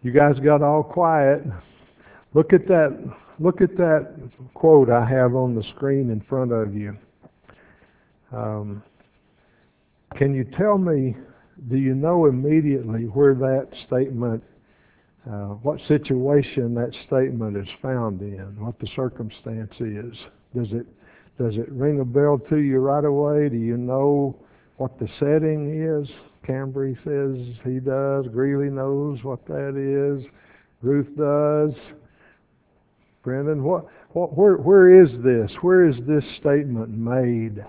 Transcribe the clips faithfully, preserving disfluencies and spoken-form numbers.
You guys got all quiet. Look at that. Look at that quote I have on the screen in front of you. Um, can you tell me? Do you know immediately where that statement, uh, what situation that statement is found in? What the circumstance is? Does it does it ring a bell to you right away? Do you know what the setting is? Cambry says he does. Greeley knows what that is. Ruth does. Brendan, what, what, where, where is this? Where is this statement made?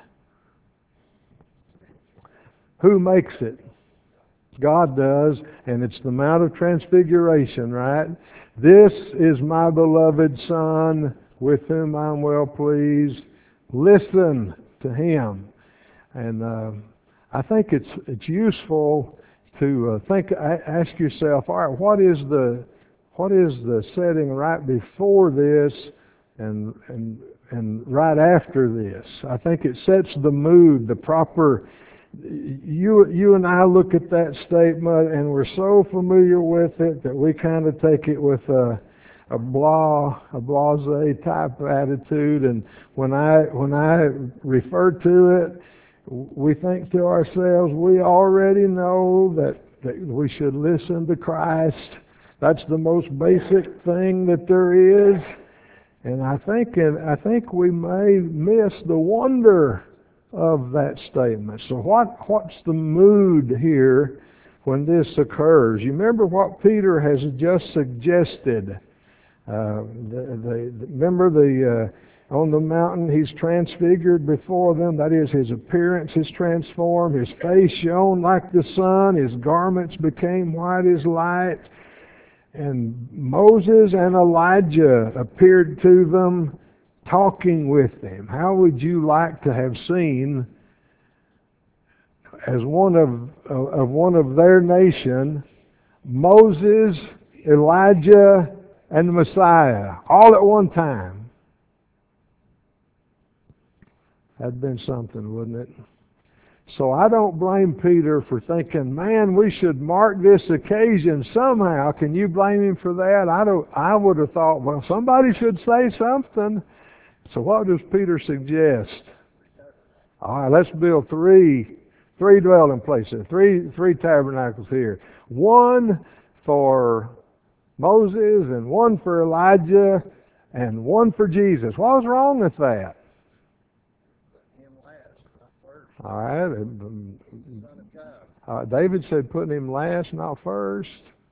Who makes it? God does, and it's the Mount of Transfiguration, right? This is my beloved Son, with whom I'm well pleased. Listen to him. And uh, I think it's it's useful to uh, think, ask yourself, all right, what is the what is the setting right before this and and and right after this? I think it sets the mood, the proper. You you and I look at that statement and we're so familiar with it that we kind of take it with a a blah a blasé type attitude. And when I when I refer to it, we think to ourselves, we already know that, that we should listen to Christ. That's the most basic thing that there is. And I think and I think we may miss the wonder of that statement. So what what's the mood here when this occurs? You remember what Peter has just suggested. Uh, the, the, remember the uh, on the mountain he's transfigured before them. That is, his appearance is transformed. His face shone like the sun. His garments became white as light. And Moses and Elijah appeared to them, talking with them. How would you like to have seen, as one of of one of their nation, Moses, Elijah, and the Messiah all at one time? That'd been something, wouldn't it? So I don't blame Peter for thinking, man, we should mark this occasion somehow. Can you blame him for that? I don't. I would have thought, well, somebody should say something. So what does Peter suggest? All right, let's build three, three dwelling places, three, three tabernacles here. One for Moses, and one for Elijah, and one for Jesus. What was wrong with that? All right. Uh, David said putting him last, not first.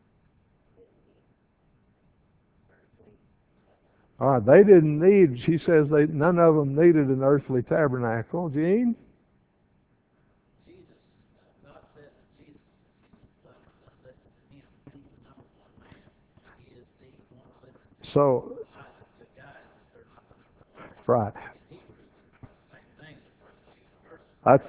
All right, they didn't need, she says they none of them needed an earthly tabernacle. Gene? Jesus, God said that Jesus said to him, he's the number one man. He is the one living So, the guide. They're not right. Hebrews, same thing. That's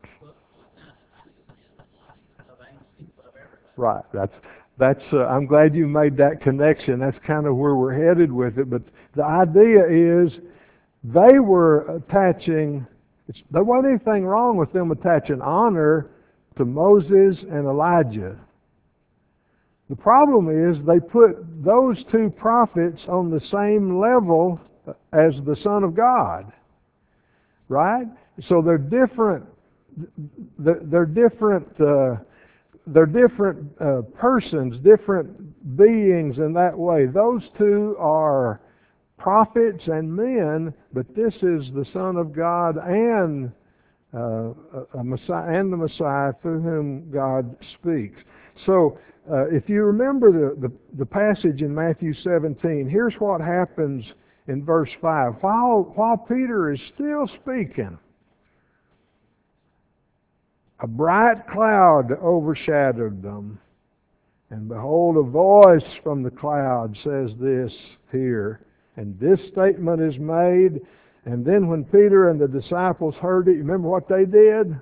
Above angels, above everybody. right. That's that's. Uh, I'm glad you made that connection. That's kind of where we're headed with it. But the idea is, they were attaching. It's, there wasn't anything wrong with them attaching honor to Moses and Elijah. The problem is they put those two prophets on the same level as the Son of God. Right? So they're different. They're, they're different. Uh, they're different uh, persons, different beings in that way. Those two are prophets and men, but this is the Son of God and uh, a Messiah, and the Messiah through whom God speaks. So, uh, if you remember the, the the passage in Matthew seventeen, here's what happens in verse five. While while Peter is still speaking, a bright cloud overshadowed them, and behold, a voice from the cloud says this here, and this statement is made. And then when Peter and the disciples heard it, you remember what they did?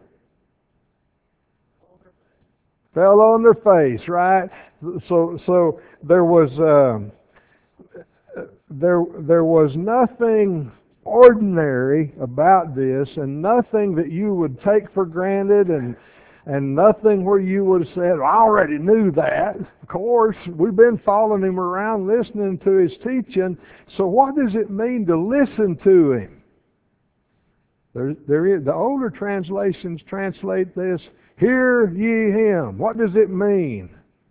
Fell on their face, right? So, so there was um, there there was nothing ordinary about this, and nothing that you would take for granted and and nothing where you would have said, I already knew that. Of course, we've been following him around, listening to his teaching. So what does it mean to listen to him? There, there is, the older translations translate this, hear ye him. What does it mean?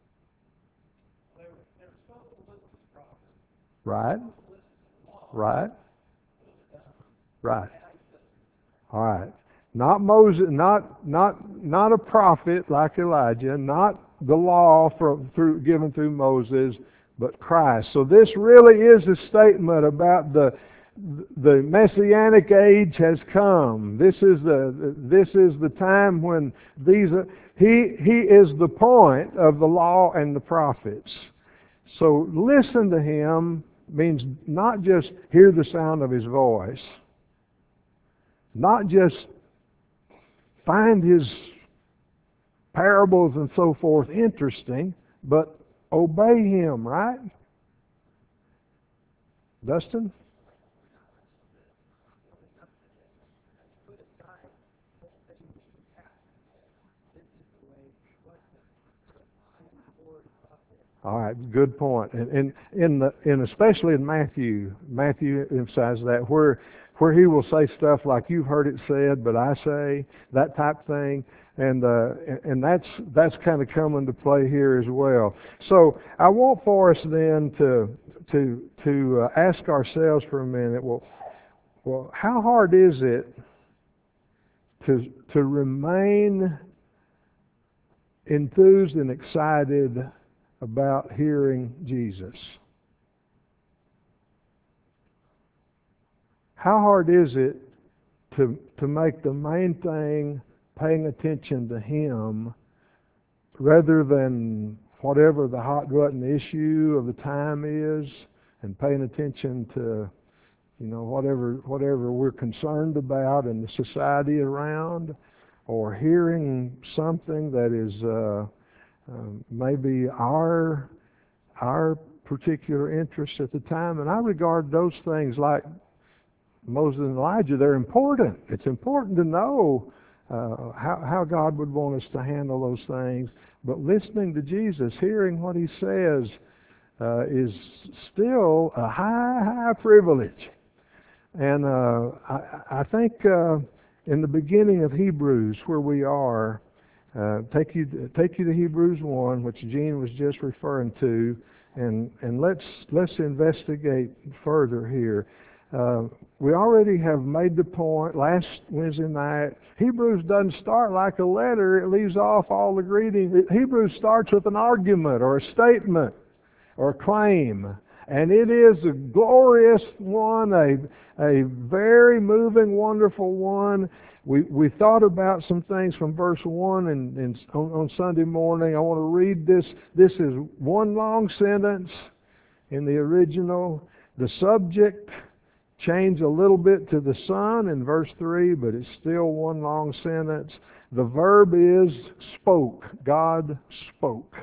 Right? Right? Right. All right. Not Moses, not not not a prophet like Elijah, not the law from through given through Moses, but Christ. So this really is a statement about the the messianic age has come. This is the this is the time when these are, he he is the point of the law and the prophets. So listen to him means not just hear the sound of his voice, not just find his parables and so forth interesting, but obey him, right? Dustin? All right, good point. And in in the in especially in Matthew, Matthew emphasizes that where where he will say stuff like "You've heard it said, but I say," that type thing, and uh, and that's that's kind of come into play here as well. So I want for us then to to to uh, ask ourselves for a minute. Well, well, how hard is it to to remain enthused and excited about hearing Jesus? How hard is it to to make the main thing paying attention to Him rather than whatever the hot button issue of the time is, and paying attention to, you know, whatever whatever we're concerned about in the society around, or hearing something that is uh, um, maybe our our particular interest at the time. And I regard those things like Moses and Elijah. They're important. It's important to know uh, how how God would want us to handle those things. But listening to Jesus, hearing what He says, uh, is still a high, high privilege. And uh, I, I think uh, in the beginning of Hebrews, where we are, uh, take you take you to Hebrews one, which Gene was just referring to, and and let's let's investigate further here. Uh, we already have made the point last Wednesday night. Hebrews doesn't start like a letter; it leaves off all the greetings. Hebrews starts with an argument or a statement or a claim. And it is a glorious one, a a very moving, wonderful one. We we thought about some things from verse one and, and on, on Sunday morning. I want to read this. This is one long sentence in the original. The subject changed a little bit to the Son in verse three, but it's still one long sentence. The verb is spoke. God spoke.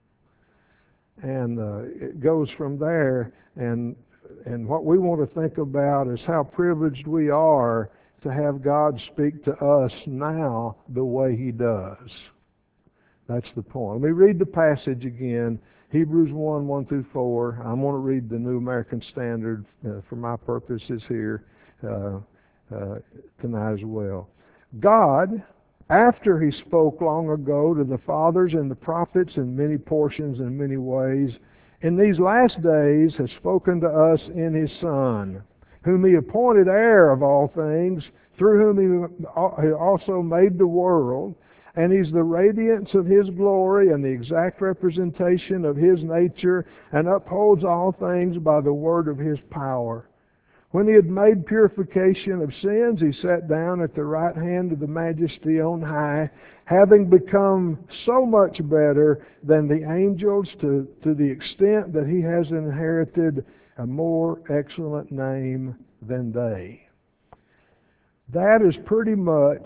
And uh, it goes from there, and and what we want to think about is how privileged we are to have God speak to us now the way He does. That's the point. Let me read the passage again, Hebrews one, one through four. I'm going to read the New American Standard uh, for my purposes here uh, uh, tonight as well. God, after He spoke long ago to the fathers and the prophets in many portions and many ways, in these last days has spoken to us in His Son, whom He appointed heir of all things, through whom He also made the world. And He's the radiance of His glory and the exact representation of His nature, and upholds all things by the word of His power. When He had made purification of sins, He sat down at the right hand of the Majesty on high, having become so much better than the angels to, to the extent that He has inherited a more excellent name than they. That is pretty much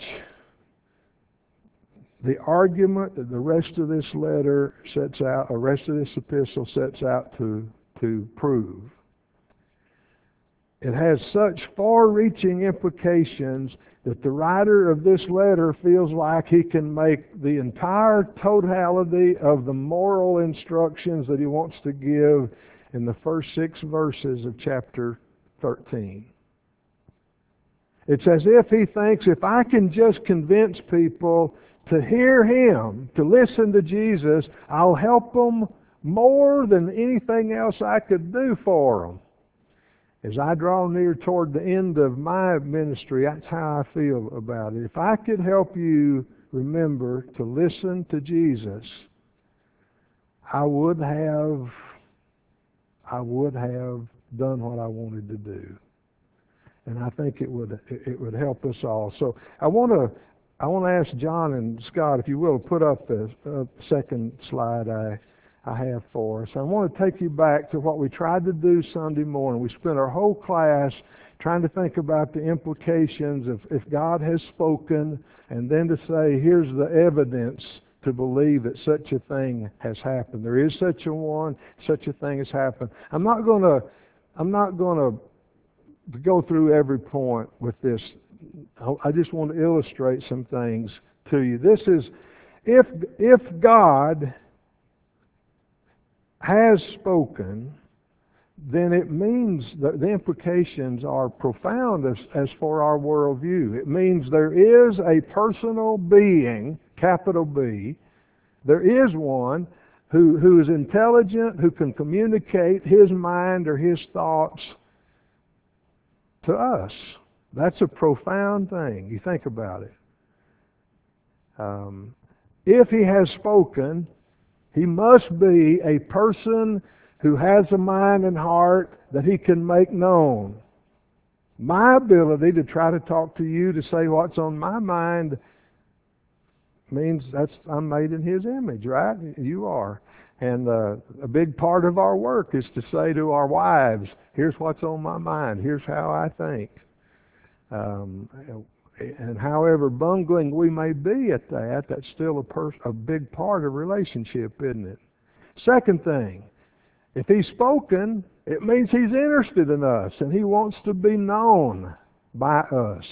the argument that the rest of this letter sets out, the rest of this epistle sets out to, to prove. It has such far-reaching implications that the writer of this letter feels like he can make the entire totality of the moral instructions that he wants to give in the first six verses of chapter thirteen. It's as if he thinks, if I can just convince people to hear him, to listen to Jesus, I'll help them more than anything else I could do for them. As I draw near toward the end of my ministry, that's how I feel about it. If I could help you remember to listen to Jesus, I would have, I would have done what I wanted to do. And I think it would, it would help us all. So I want to, I want to ask John and Scott, if you will, put up the uh, second slide I I have for us. I want to take you back to what we tried to do Sunday morning. We spent our whole class trying to think about the implications of if God has spoken, and then to say, here's the evidence to believe that such a thing has happened. There is such a one, such a thing has happened. I'm not going to, I'm not going to go through every point with this. I just want to illustrate some things to you. This is, if if God has spoken, then it means that the implications are profound as, as for our worldview. It means there is a personal being, capital B, there is one who, who is intelligent, who can communicate his mind or his thoughts to us. That's a profound thing. You think about it. Um, if he has spoken, he must be a person who has a mind and heart that he can make known. My ability to try to talk to you, to say what's on my mind, means that's I'm made in his image, right? You are. And uh, a big part of our work is to say to our wives, here's what's on my mind, here's how I think. Um, And however bungling we may be at that, that's still a, pers- a big part of relationship, isn't it? Second thing, if he's spoken, it means he's interested in us and he wants to be known by us.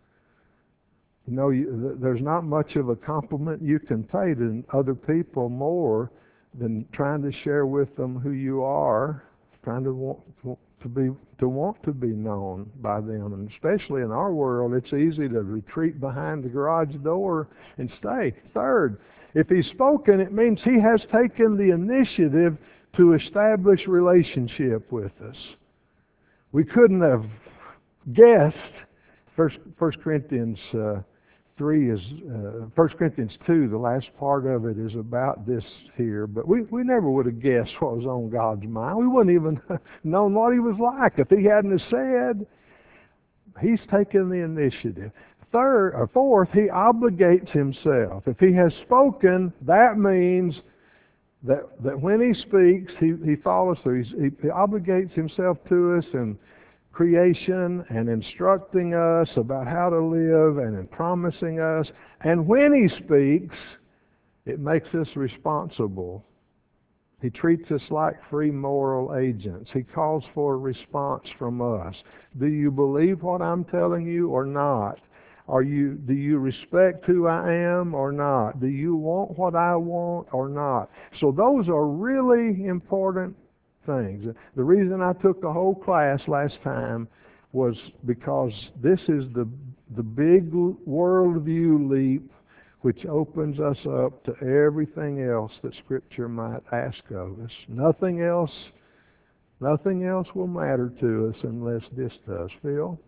You know, you, there's not much of a compliment you can pay to other people more than trying to share with them who you are, trying to want to be to want to be known by them. And especially in our world, it's easy to retreat behind the garage door and stay. Third, if he's spoken, it means he has taken the initiative to establish relationship with us. We couldn't have guessed. First, First Corinthians uh, three is uh, First Corinthians two. The last part of it is about this here, but we, we never would have guessed what was on God's mind. We wouldn't even known what he was like if he hadn't have said. He's taken the initiative. Third or fourth, he obligates himself. If he has spoken, that means that that when he speaks, he he follows through. He's, he, he obligates himself to us and creation and instructing us about how to live and in promising us. And when he speaks, it makes us responsible. He treats us like free moral agents. He calls for a response from us. Do you believe what I'm telling you or not? Are you, do you respect who I am or not? Do you want what I want or not? So those are really important things. The reason I took the whole class last time was because this is the the big worldview leap which opens us up to everything else that Scripture might ask of us. Nothing else, nothing else will matter to us unless this does. Phil?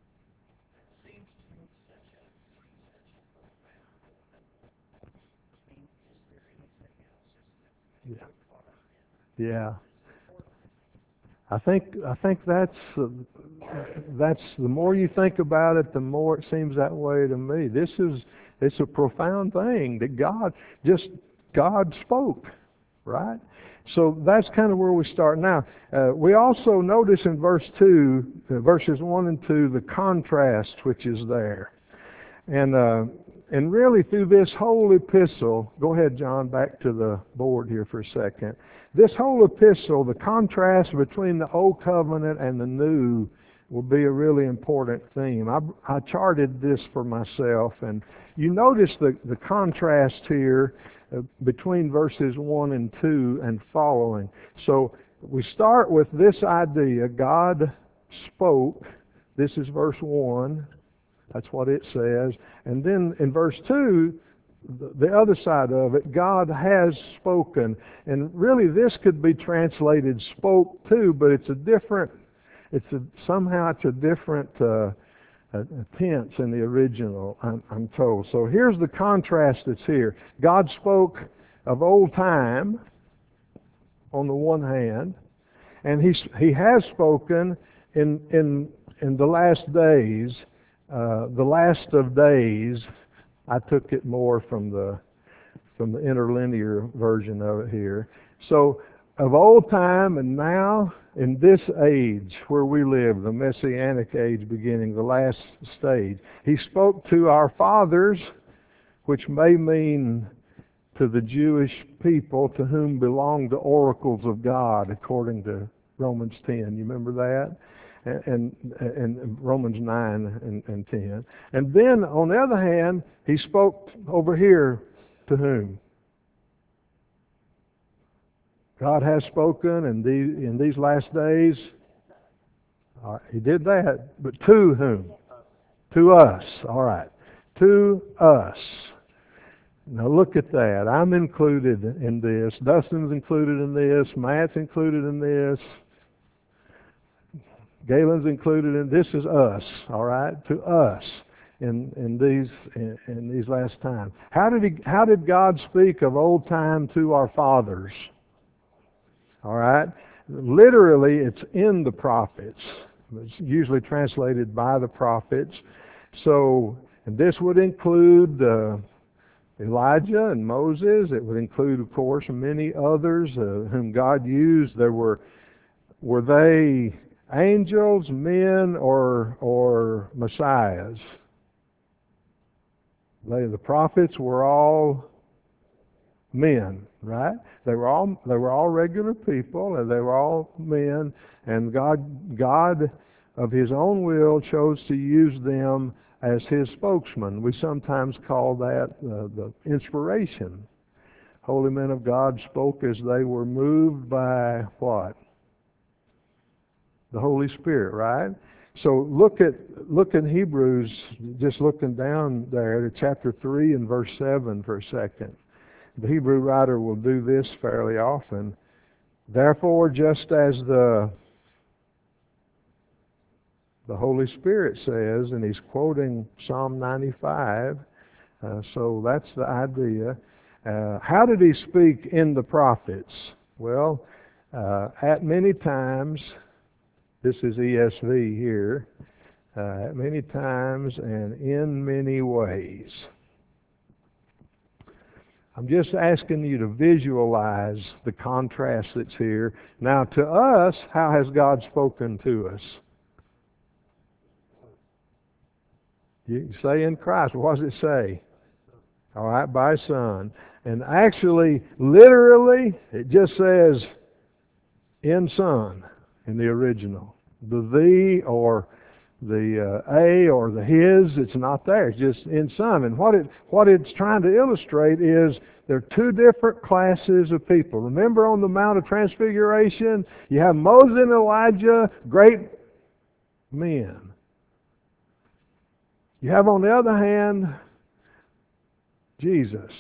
Seems to me such a such a profound. I mean, is there anything else? Yeah. Yeah. I think I think that's uh, that's the more you think about it, the more it seems that way to me. This is it's a profound thing that God just God spoke, right? So that's kind of where we start now. Uh, we also notice in verse two, uh, verses one and two, the contrast which is there, and uh, and really through this whole epistle. Go ahead, John, back to the board here for a second. This whole epistle, the contrast between the old covenant and the new will be a really important theme. I, I charted this for myself, and you notice the, the contrast here uh, between verses one and two and following. So we start with this idea: God spoke. This is verse one. That's what it says. And then in verse two, the other side of it, God has spoken. And really this could be translated spoke too, but it's a different, it's a, somehow it's a different uh, a, a tense in the original, I'm, I'm told. So here's the contrast that's here. God spoke of old time on the one hand, and he, he has spoken in, in, in the last days, uh, the last of days. I took it more from the from the interlinear version of it here. So of old time and now in this age where we live, the Messianic age beginning, the last stage, he spoke to our fathers, which may mean to the Jewish people to whom belong the oracles of God, according to Romans ten. You remember that? And, and, and Romans nine and, and ten. And then, on the other hand, he spoke over here to whom? God has spoken in these, in these last days. Uh, he did that, but to whom? To us. All right. To us. Now look at that. I'm included in this. Dustin's included in this. Matt's included in this. Galen's included in this. Is us, all right, to us in in these in, in these last times. How did he? How did God speak of old time to our fathers? All right, literally, it's in the prophets. It's usually translated by the prophets. So, and this would include uh, Elijah and Moses. It would include, of course, many others uh, whom God used. There were were they angels, men, or or messiahs? They, the prophets were all men, right? They were all they were all regular people, and they were all men. And God, God, of His own will, chose to use them as His spokesman. We sometimes call that uh, the inspiration. Holy men of God spoke as they were moved by what? The Holy Spirit, right? So look at look in Hebrews, just looking down there to chapter three and verse seven for a second. The Hebrew writer will do this fairly often. Therefore, just as the the Holy Spirit says, and he's quoting Psalm ninety-five, uh, so that's the idea. Uh, how did he speak in the prophets? Well, uh, at many times. This is E S V here. Uh, at many times and in many ways. I'm just asking you to visualize the contrast that's here. Now, to us, how has God spoken to us? You say in Christ. What does it say? All right, by Son. And actually, literally, it just says in Son in the original. The the or the uh, a or the his, it's not there. It's just in Son. And what it what it's trying to illustrate is there are two different classes of people. Remember on the Mount of Transfiguration, you have Moses and Elijah, great men. You have on the other hand Jesus,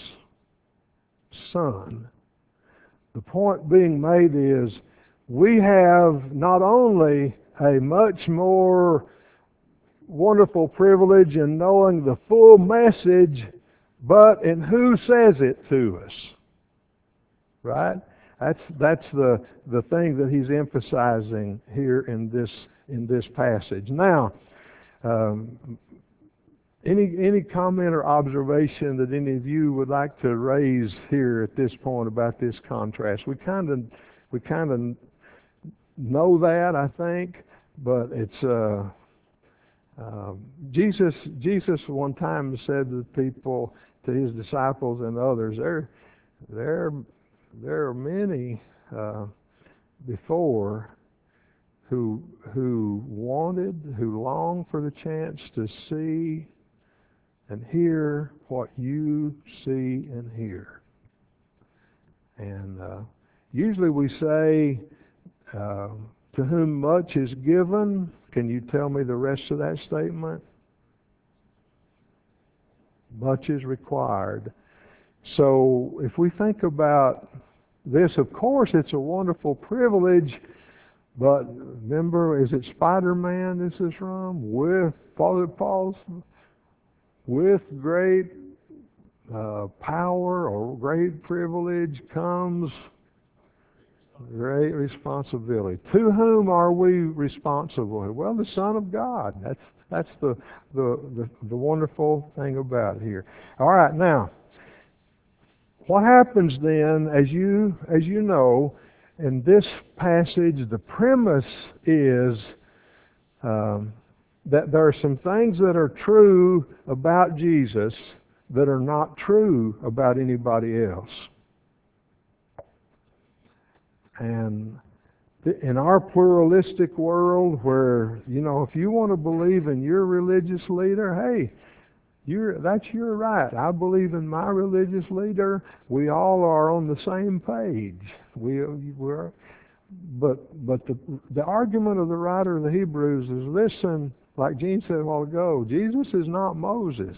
Son. The point being made is we have not only a much more wonderful privilege in knowing the full message, but in who says it to us. Right? That's that's the the thing that he's emphasizing here in this in this passage. Now, um, any any comment or observation that any of you would like to raise here at this point about this contrast? We kind of we kind of know that, I think, but it's uh, uh, Jesus. Jesus one time said to the people, to his disciples and others, there, there, there are many uh, before who who wanted, who longed for the chance to see and hear what you see and hear. And uh, usually we say, uh, to whom much is given. Can you tell me the rest of that statement? Much is required. So if we think about this, of course it's a wonderful privilege, but remember, is it Spider-Man this is from? With Father Paul's, with great uh, power or great privilege comes great responsibility. To whom are we responsible? Well, the Son of God. That's that's the the the, the wonderful thing about it here. All right, now, what happens then, as you as you know, in this passage, the premise is um, that there are some things that are true about Jesus that are not true about anybody else. And in our pluralistic world where, you know, if you want to believe in your religious leader, hey, you're, that's your right. I believe in my religious leader. We all are on the same page. We, we're, but but the, the argument of the writer of the Hebrews is, listen, like Gene said a while ago, Jesus is not Moses.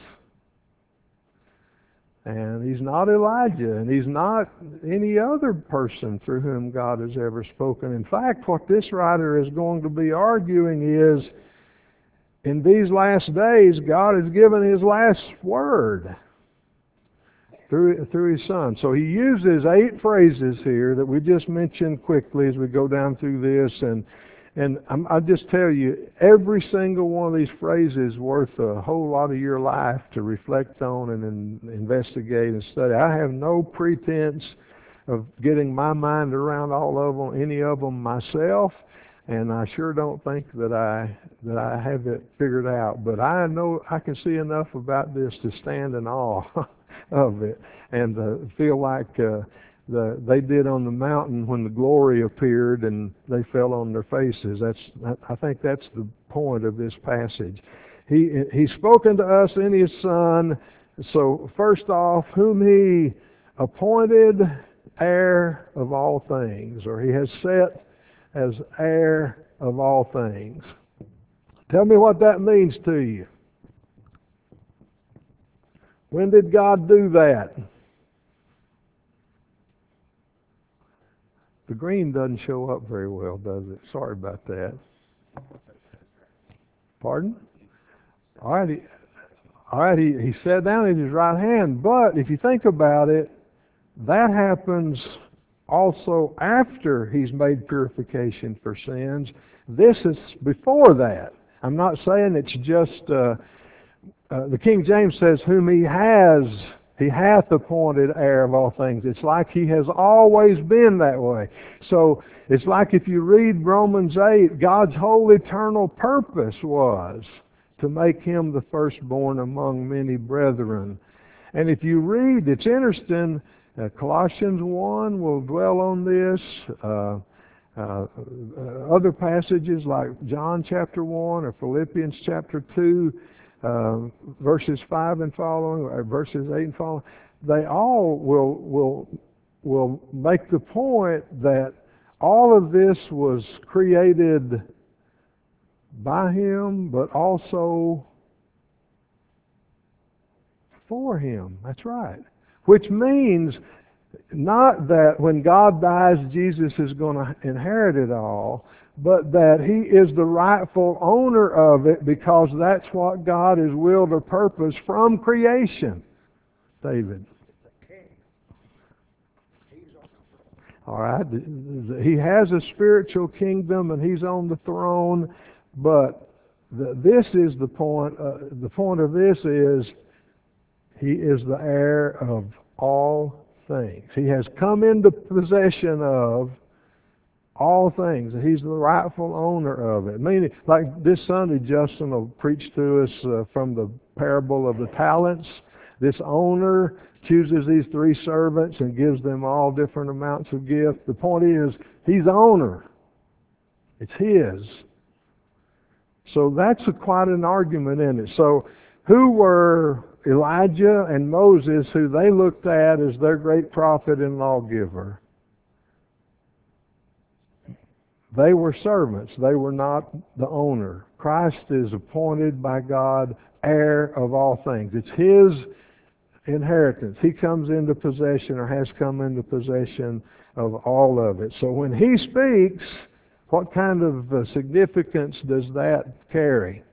And he's not Elijah, and he's not any other person through whom God has ever spoken. In fact, what this writer is going to be arguing is, in these last days, God has given His last word through, through His Son. So He uses eight phrases here that we just mentioned quickly as we go down through this. And And I'm, I'll just tell you, every single one of these phrases is worth a whole lot of your life to reflect on and in, investigate and study. I have no pretense of getting my mind around all of them, any of them myself, and I sure don't think that I that I have it figured out. But I know I can see enough about this to stand in awe of it and uh, feel like uh, The, they did on the mountain when the glory appeared and they fell on their faces. That's I think that's the point of this passage. He He's spoken to us in His Son. So first off, whom He appointed heir of all things, or He has set as heir of all things. Tell me what that means to you. When did God do that? The green doesn't show up very well, does it? Sorry about that. Pardon? All right, he, all right, he, he sat down at His right hand, but if you think about it, that happens also after He's made purification for sins. This is before that. I'm not saying it's just, uh, uh, the King James says, whom He has He hath appointed heir of all things. It's like He has always been that way. So it's like if you read Romans eight, God's whole eternal purpose was to make Him the firstborn among many brethren. And if you read, it's interesting, uh, Colossians one will dwell on this. Uh, uh, other passages like John chapter one or Philippians chapter two, Uh, verses five and following, or verses eight and following, they all will will will make the point that all of this was created by Him, but also for Him. That's right. Which means not that when God dies, Jesus is going to inherit it all, but that He is the rightful owner of it because that's what God has willed or purposed from creation. David. All right. He has a spiritual kingdom and He's on the throne, but the, this is the point. Uh, the point of this is He is the heir of all things. He has come into possession of all things. He's the rightful owner of it. Meaning, like this Sunday, Justin will preach to us uh, from the parable of the talents. This owner chooses these three servants and gives them all different amounts of gift. The point is, He's owner. It's His. So that's a, quite an argument in it. So who were Elijah and Moses, who they looked at as their great prophet and lawgiver? They were servants. They were not the owner. Christ is appointed by God heir of all things. It's His inheritance. He comes into possession, or has come into possession of all of it. So when He speaks, what kind of uh, significance does that carry?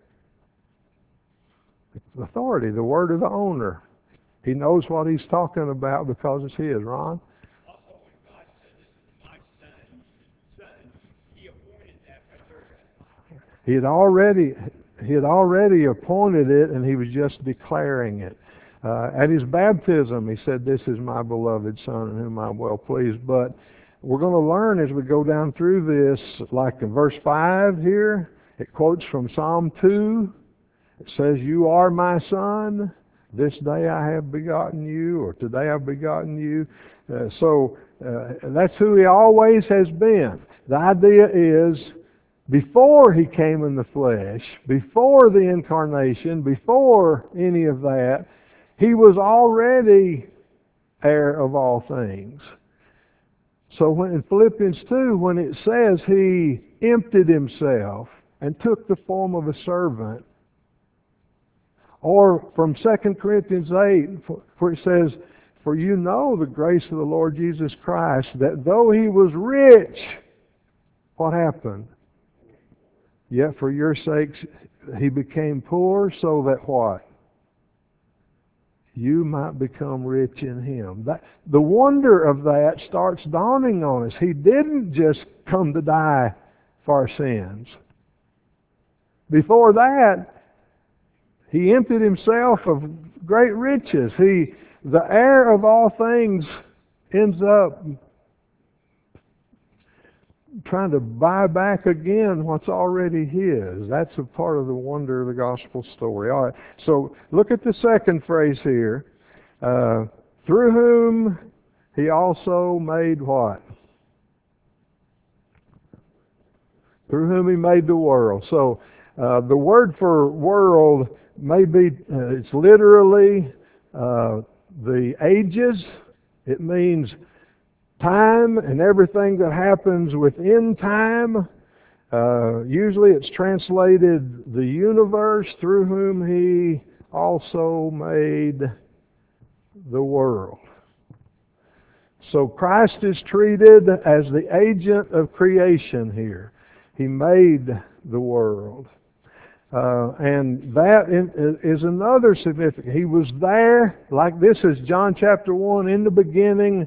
It's authority, the word of the owner. He knows what He's talking about because it's His. Ron? Also, when God said, "This is my son," son, He appointed that right there. He had already he had already appointed it, and He was just declaring it. Uh, at His baptism, He said, "This is my beloved Son, in whom I'm well pleased." But we're going to learn as we go down through this, like in verse five here, it quotes from Psalm two. It says, "You are my son. This day I have begotten you," or "Today I've begotten you." Uh, so uh, that's who He always has been. The idea is, before He came in the flesh, before the incarnation, before any of that, He was already heir of all things. So when in Philippians two, when it says He emptied Himself and took the form of a servant, or from Second Corinthians eight, where it says, "For you know the grace of the Lord Jesus Christ, that though He was rich," what happened? "Yet for your sakes He became poor, so that" what? "You might become rich in Him." That, the wonder of that starts dawning on us. He didn't just come to die for our sins. Before that, He emptied Himself of great riches. He, the heir of all things, ends up trying to buy back again what's already His. That's a part of the wonder of the gospel story. All right, so look at the second phrase here. Uh, through whom He also made what? Through whom He made the world. So uh, the word for world may be, uh, it's literally uh, the ages. It means time and everything that happens within time. Uh, usually it's translated the universe, through whom He also made the world. So Christ is treated as the agent of creation here. He made the world. Uh, and that is another significant. He was there, like this is John chapter one, in the beginning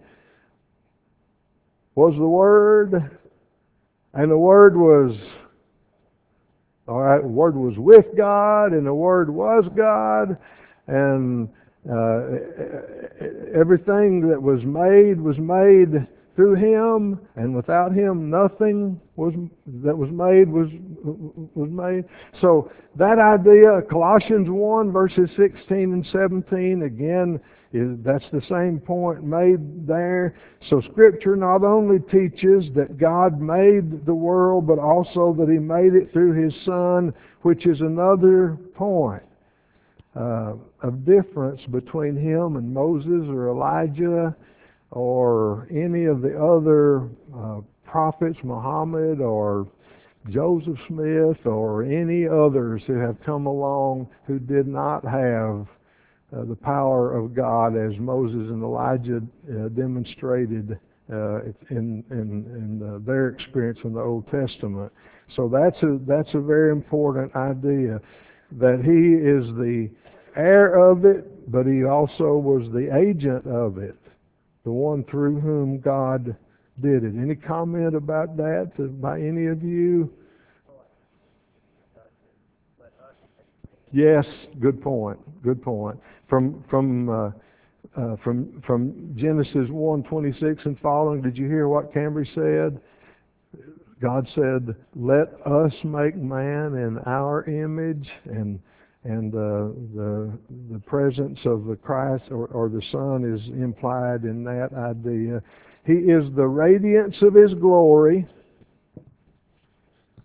was the Word, and the Word was, all right, the Word was with God, and the Word was God, and uh, everything that was made was made through Him, and without Him nothing was that was made was was made. So that idea, Colossians one verses sixteen and seventeen, again, is that's the same point made there. So Scripture not only teaches that God made the world, but also that He made it through His Son, which is another point uh, of difference between Him and Moses or Elijah, or any of the other uh, prophets, Muhammad or Joseph Smith, or any others who have come along who did not have uh, the power of God as Moses and Elijah uh, demonstrated uh, in, in, in uh, their experience in the Old Testament. So that's a, that's a very important idea, that He is the heir of it, but He also was the agent of it, the one through whom God did it. Any comment about that by any of you? Yes, good point. Good point. From from uh, uh, from from Genesis one twenty-six and following, did you hear what Cambry said? God said, "Let us make man in our image," and and uh, the the presence of the Christ or, or the Son is implied in that idea. He is the radiance of His glory,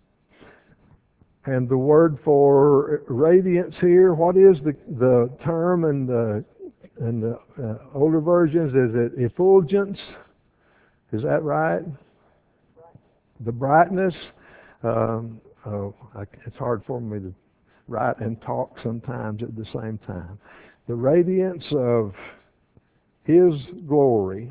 And the word for radiance here, what is the the term in the in the uh, older versions? Is it effulgence? Is that right? The brightness. Um, oh, I, it's hard for me to write and talk sometimes at the same time. The radiance of His glory.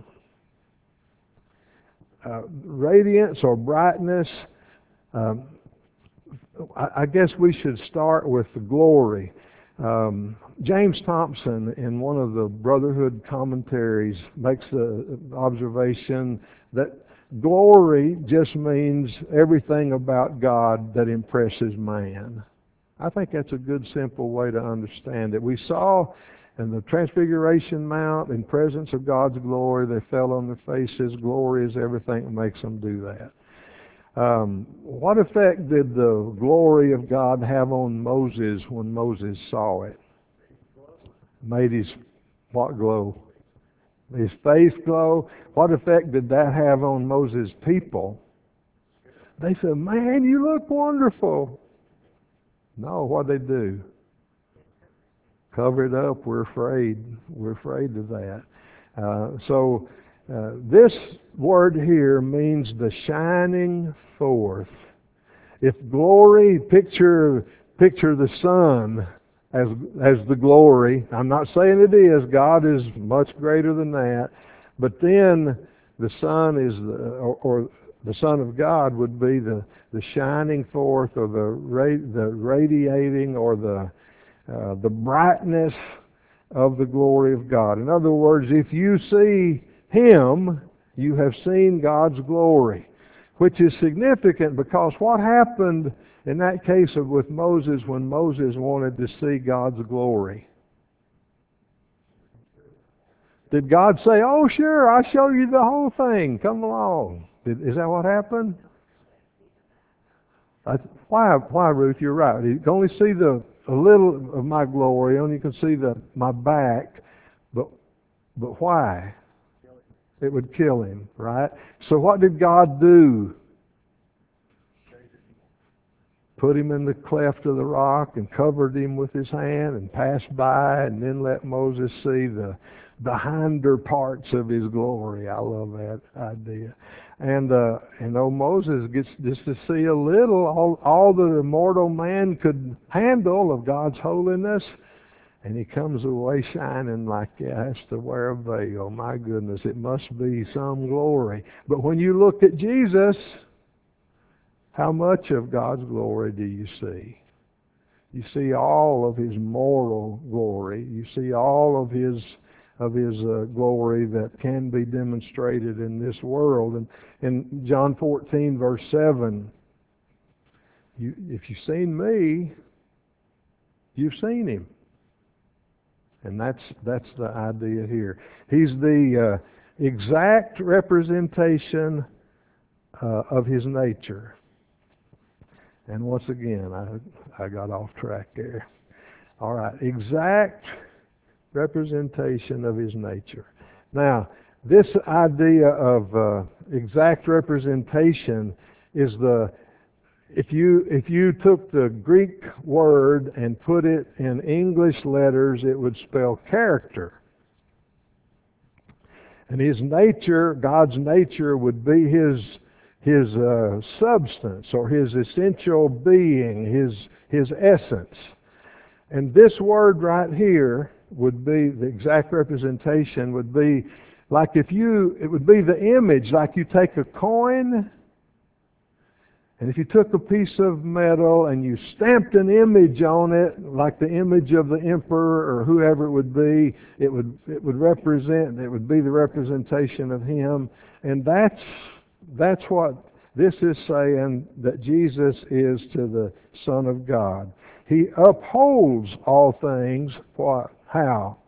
Uh, radiance or brightness. Um, I, I guess we should start with the glory. Um, James Thompson, in one of the Brotherhood commentaries, makes the observation that glory just means everything about God that impresses man. I think that's a good, simple way to understand it. We saw in the Transfiguration Mount, in presence of God's glory, they fell on their faces. Glory is everything that makes them do that. Um, what effect did the glory of God have on Moses when Moses saw it? Made his what glow? His face glow. What effect did that have on Moses' people? They said, "Man, you look wonderful." No, what they do? Cover it up. We're afraid. We're afraid of that. Uh, so uh, this word here means the shining forth. If glory, picture picture the sun as as the glory. I'm not saying it is. God is much greater than that. But then the sun is the, or, or the Son of God would be the, the shining forth or the ra- the radiating or the uh, the brightness of the glory of God. In other words, if you see Him, you have seen God's glory, which is significant because what happened in that case of with Moses when Moses wanted to see God's glory? Did God say, "Oh, sure, I'll show you the whole thing. Come along"? Did, is that what happened? I, why, why, Ruth? You're right. You can only see the a little of my glory. Only you can see the my back. But but why? It would kill him, right? So what did God do? Put him in the cleft of the rock and covered him with His hand and passed by and then let Moses see the the hinder parts of His glory. I love that idea. And uh, and oh, Moses gets just to see a little, all, all that a mortal man could handle of God's holiness. And he comes away shining like he has to wear a veil. My goodness, it must be some glory. But when you look at Jesus, how much of God's glory do you see? You see all of His moral glory. You see all of His of His uh, glory that can be demonstrated in this world. And in John fourteen, verse seven, you, if you've seen me, you've seen Him. And that's that's the idea here. He's the uh, exact representation uh, of His nature. And once again, I I got off track there. All right, exact representation of His nature. Now, this idea of uh, exact representation is the if you if you took the Greek word and put it in English letters, it would spell character. And His nature, God's nature, would be His His uh, substance or His essential being, His His essence. And this word right here would be the exact representation. Would be like if you it would be the image, like you take a coin. And if you took a piece of metal and you stamped an image on it, like the image of the emperor or whoever it would be, it would it would represent, it would be the representation of Him. And that's that's what this is saying that Jesus is to the Son of God. He upholds all things. What? How?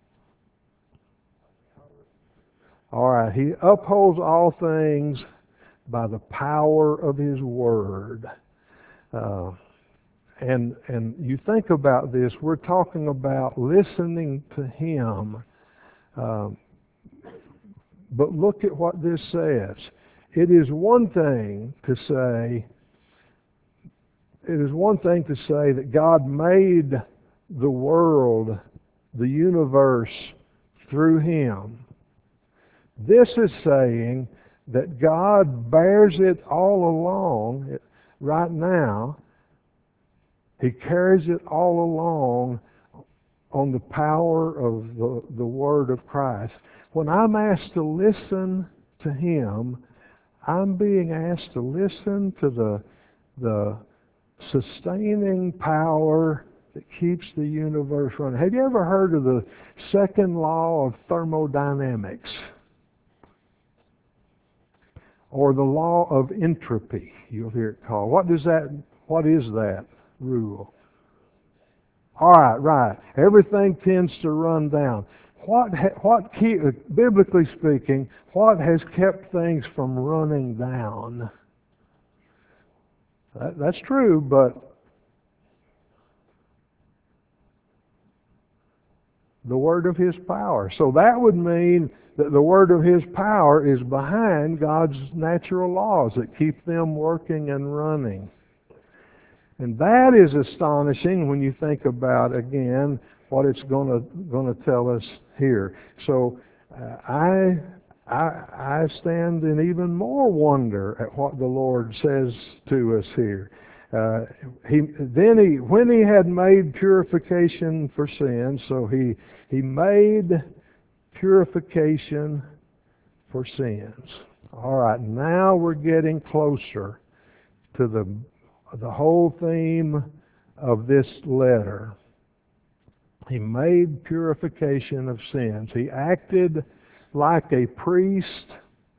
All right. He upholds all things by the power of His Word. Uh, and and you think about this, we're talking about listening to Him. Um, but look at what this says. It is one thing to say, it is one thing to say that God made the world, the universe, through Him. This is saying that God bears it all along right now. He carries it all along on the power of the, the Word of Christ. When I'm asked to listen to Him, I'm being asked to listen to the, the sustaining power that keeps the universe running. Have you ever heard of the second law of thermodynamics? Or the law of entropy, you'll hear it called. What does that, what is that rule? All right, right. Everything tends to run down. What, what keep, biblically speaking, what has kept things from running down? That, that's true, but the word of His power. So that would mean that the word of His power is behind God's natural laws that keep them working and running. And that is astonishing when you think about, again, what it's going to going to tell us here. So uh, I, I I stand in even more wonder at what the Lord says to us here. Uh, he then he when he had made purification for sin, so he he made purification for sins. All right, now we're getting closer to the the whole theme of this letter. He made purification of sins. He acted like a priest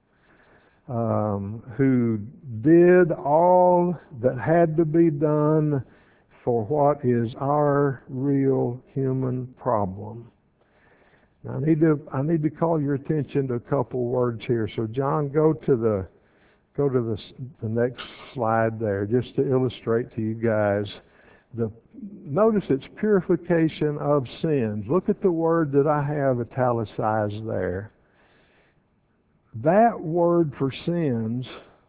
um, who did all that had to be done for what is our real human problem. Now, I need to I need to call your attention to a couple words here. So, John, go to the go to the the next slide there, just to illustrate to you guys. The notice it's purification of sins. Look at the word that I have italicized there. That word for sins,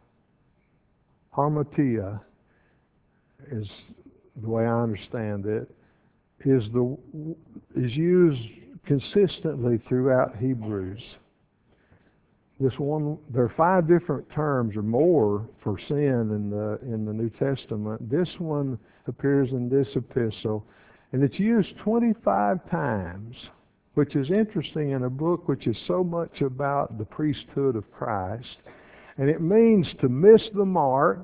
harmatia, is the way I understand it, is the is used consistently throughout Hebrews. This one, there are five different terms or more for sin in the in the New Testament. This one appears in this epistle, and it's used twenty-five times, which is interesting in a book which is so much about the priesthood of Christ. And it means to miss the mark,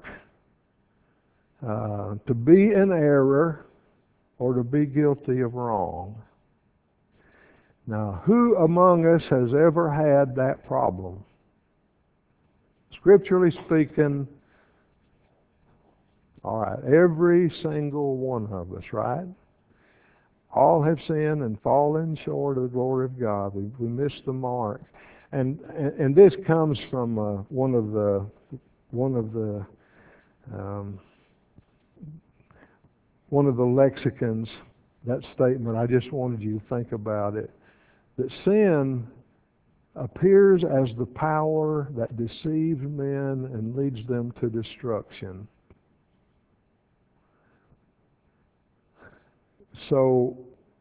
uh, to be in error, or to be guilty of wrong. Now, who among us has ever had that problem? Scripturally speaking, all right, every single one of us, right? All have sinned and fallen short of the glory of God. We, we missed the mark. And, and and this comes from uh, one of the one of the um, one of the lexicons. That statement, I just wanted you to think about it. That sin appears as the power that deceives men and leads them to destruction. So,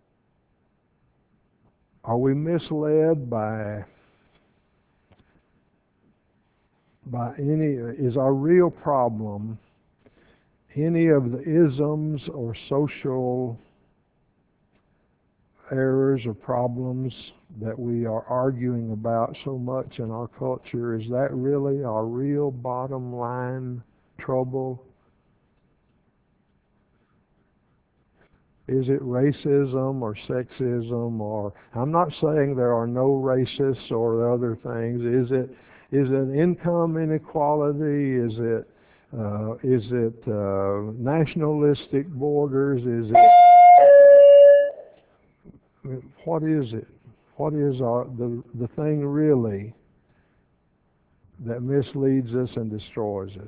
are we misled by by any? Is our real problem any of the isms or social errors or problems that we are arguing about so much in our culture? Is that really our real bottom line trouble? Is it racism or sexism? Or I'm not saying there are no racists or other things. Is it is it income inequality? Is it uh, is it uh, nationalistic borders? Is it what is it? What is our, the the thing really that misleads us and destroys us?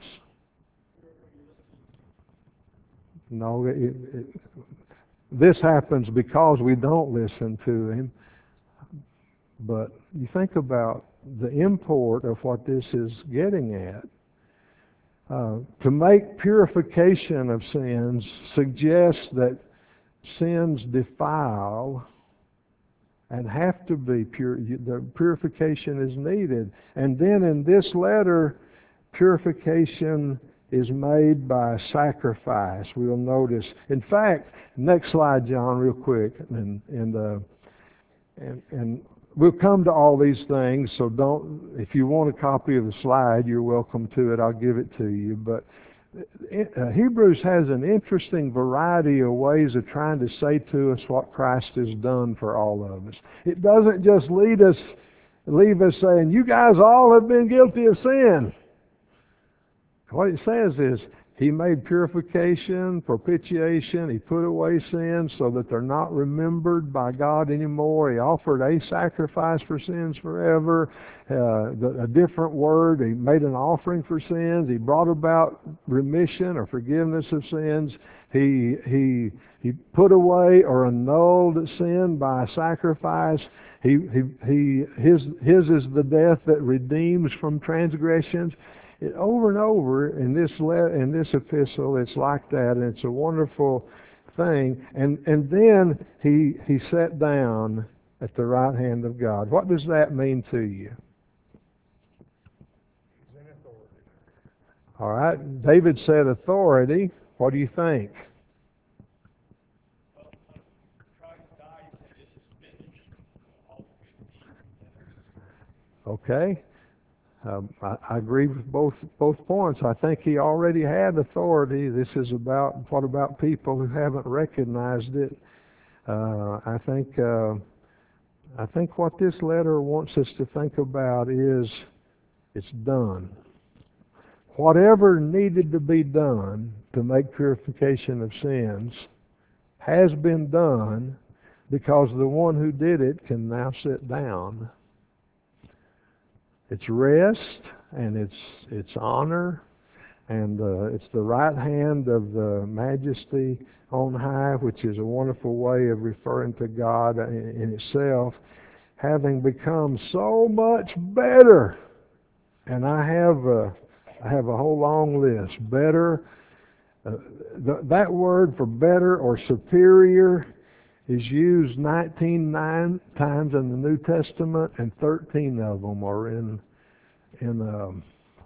No, it, it, this happens because we don't listen to Him. But you think about the import of what this is getting at. Uh, to make purification of sins suggests that sins defile and have to be pure. The purification is needed. And then in this letter, purification is made by sacrifice. We'll notice. In fact, next slide, John, real quick, and and uh, and, and we'll come to all these things. So don't. If you want a copy of the slide, you're welcome to it. I'll give it to you. But uh, Hebrews has an interesting variety of ways of trying to say to us what Christ has done for all of us. It doesn't just lead us, leave us saying, "You guys all have been guilty of sin." What it says is, He made purification, propitiation. He put away sins so that they're not remembered by God anymore. He offered a sacrifice for sins forever, uh, the, a different word. He made an offering for sins. He brought about remission or forgiveness of sins. He he he put away or annulled sin by sacrifice. He he he his his is the death that redeems from transgressions. It, over and over in this le- in this epistle, it's like that, and it's a wonderful thing. And and then he he sat down at the right hand of God. What does that mean to you? He's in authority. All right, David said authority. What do you think? Well, when Christ died, he said, "It is finished." All fifteen letters. Okay. Um, I, I agree with both both points. I think he already had authority. This is about what about people who haven't recognized it. Uh, I think uh, I think what this letter wants us to think about is it's done. Whatever needed to be done to make purification of sins has been done, because the one who did it can now sit down. It's rest, and it's it's honor, and uh, it's the right hand of the majesty on high, which is a wonderful way of referring to God in, in itself, having become so much better. And I have a, I have a whole long list. Better, uh, th- that word for better or superior is used nineteen nine times in the New Testament, and thirteen of them are in in um,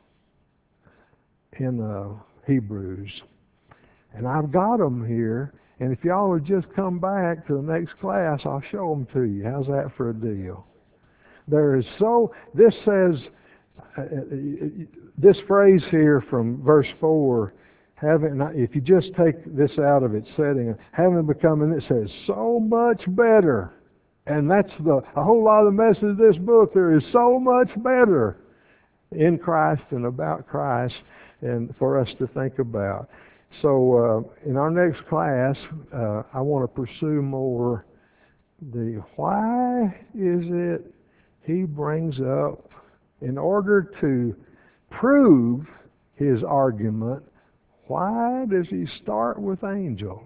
in uh, Hebrews. And I've got them here. And if y'all would just come back to the next class, I'll show them to you. How's that for a deal? There is so. This says uh, this phrase here from verse four. Having, if you just take this out of its setting, having become, and it says, so much better. And that's the a whole lot of the message of this book. There is so much better in Christ and about Christ, and for us to think about. So uh, in our next class, uh, I want to pursue more the why is it he brings up, in order to prove his argument, why does he start with angels?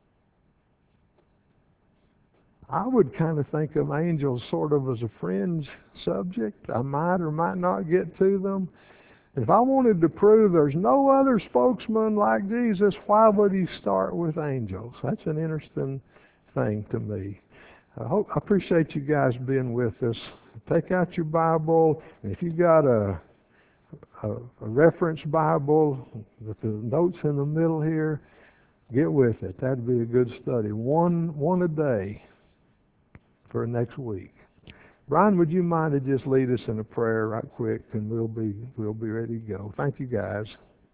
I would kind of think of angels sort of as a fringe subject. I might or might not get to them. If I wanted to prove there's no other spokesman like Jesus, why would he start with angels? That's an interesting thing to me. I hope I appreciate you guys being with us. Take out your Bible, and if you've got a A, a reference Bible with the notes in the middle here, get with it. That'd be a good study. One one a day for next week. Brian, would you mind to just lead us in a prayer right quick, and we'll be we'll be ready to go. Thank you, guys.